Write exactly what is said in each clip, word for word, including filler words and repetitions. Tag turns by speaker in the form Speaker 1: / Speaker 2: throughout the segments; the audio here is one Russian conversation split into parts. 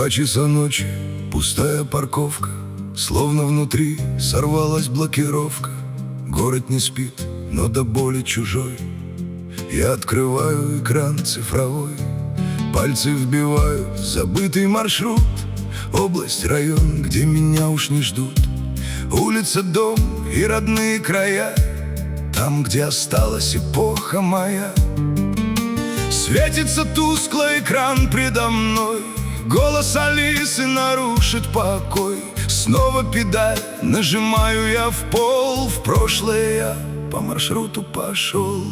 Speaker 1: Два часа ночи, пустая парковка, словно внутри сорвалась блокировка. Город не спит, но до боли чужой. Я открываю экран цифровой, пальцы вбиваю забытый маршрут. Область, район, где меня уж не ждут. Улица, дом и родные края, там, где осталась эпоха моя. Светится тускло экран предо мной, голос Алисы нарушит покой. Снова педаль, нажимаю я в пол. В прошлое я по маршруту пошел.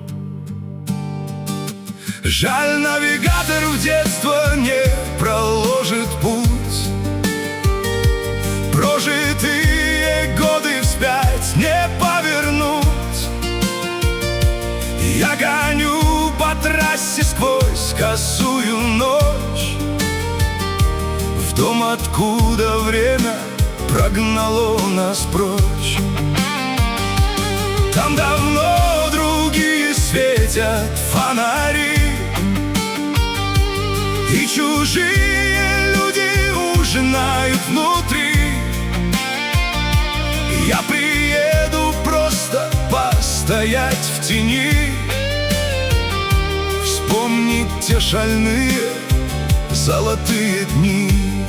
Speaker 1: Жаль, навигатор в детство не проложит путь. Прожитые годы вспять не повернуть. Я гоню по трассе сквозь косую ночь, в дом, откуда время прогнало нас прочь. Там давно другие светят фонари, и чужие люди ужинают внутри. Я приеду просто постоять в тени, вспомнить те шальные золотые дни.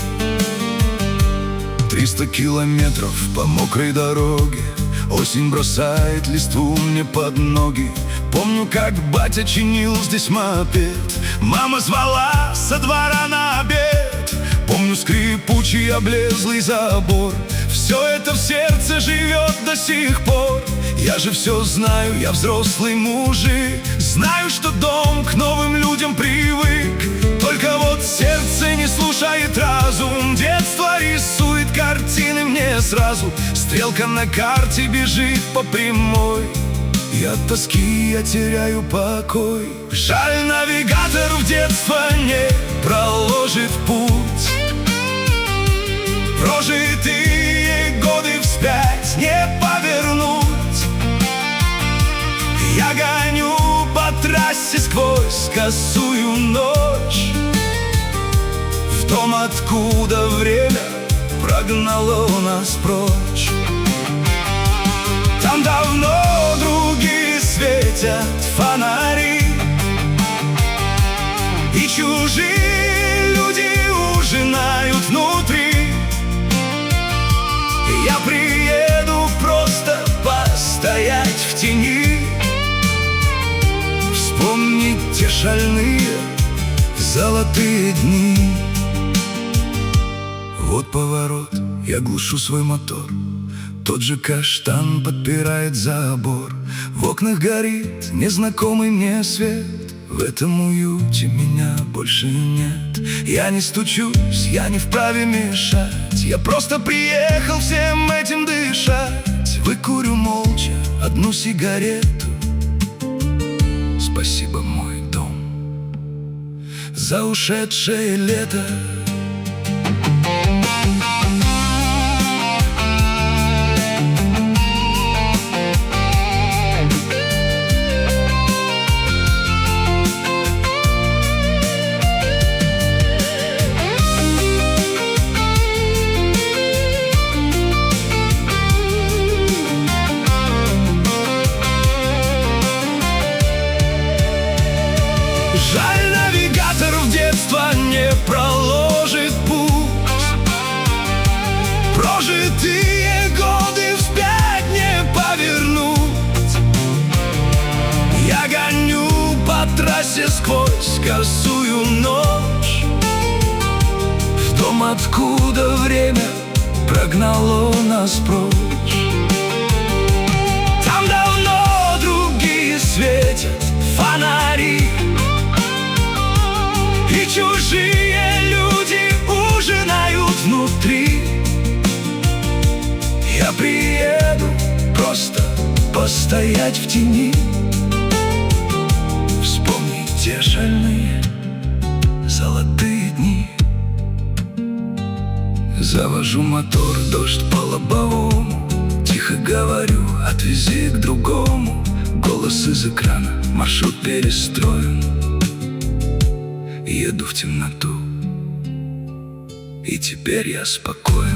Speaker 1: Триста километров по мокрой дороге, осень бросает листву мне под ноги. Помню, как батя чинил здесь мопед, мама звала со двора на обед. Помню скрипучий облезлый забор, все это в сердце живет до сих пор. Я же все знаю, я взрослый мужик, знаю, что дом к новым людям привык. Только вот сердце не слушает разум, детство рисует картины мне сразу. Стрелка на карте бежит по прямой, и от тоски я теряю покой. Жаль, навигатор в детство не проложит путь. Прожитые годы вспять не повернуть. Я гоню по трассе сквозь косую ночь, в дом, откуда время прогнало нас прочь. Там давно другие светят фонари, и чужие люди ужинают внутри. Я приеду просто постоять в тени, вспомнить те шальные золотые дни. Вот поворот, я глушу свой мотор, тот же каштан подпирает забор. В окнах горит незнакомый мне свет, в этом уюте меня больше нет. Я не стучусь, я не вправе мешать, я просто приехал всем этим дышать. Выкурю молча одну сигарету. Спасибо, мой дом, за ушедшее лето. Жаль, навигатор в детство не проложит путь. Прожитые годы вспять не повернуть. Я гоню по трассе сквозь косую ночь, в дом, откуда время прогнало нас прочь. Там давно другие светят фонари, и чужие люди ужинают внутри. Я приеду просто постоять в тени, вспомнить те шальные золотые дни. Завожу мотор, дождь по лобовому, тихо говорю, отвези к другому. Голос из экрана, маршрут перестроен. Еду в темноту, и теперь я спокоен.